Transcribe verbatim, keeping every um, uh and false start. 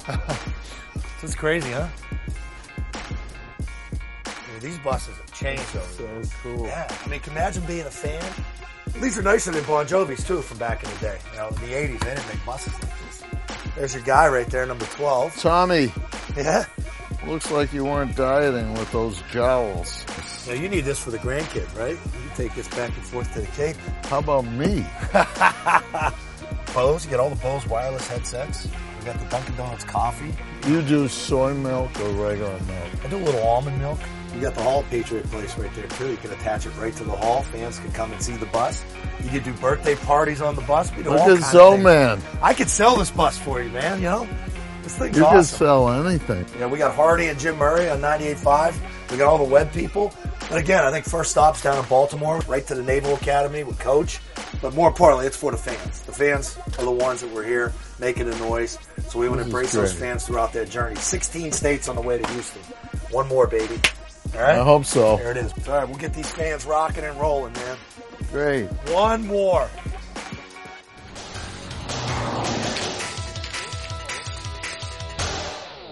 This is crazy, huh? Dude, these buses have changed over So there. cool. Yeah, I mean, can you imagine being a fan? These are nicer than Bon Jovi's, too, from back in the day. You know, in the eighties, they didn't make buses like this. There's your guy right there, number twelve. Tommy, Yeah? looks like you weren't dieting with those jowls. Now, you need this for the grandkids, right? You take this back and forth to the Cape. How about me? Bose, you get all the Bose wireless headsets. We got the Dunkin' Donuts coffee. You do soy milk or regular milk? I do a little almond milk. You got the Hall Patriot Place right there, too. You can attach it right to the hall. Fans can come and see the bus. You can do birthday parties on the bus. We do Look all at kinds of things. Zoman. I could sell this bus for you, man, you know? This thing's You awesome. can sell anything. You know, we got Hardy and Jim Murray on ninety-eight point five. We got all the web people. And again, I think first stop's down in Baltimore, right to the Naval Academy with Coach. But more importantly, it's for the fans. The fans are the ones that were here making the noise. So we want to This is embrace those great. fans throughout their journey. sixteen states on the way to Houston. One more, baby. All right? I hope so. There it is. All right, we'll get these fans rocking and rolling, man. Great. One more.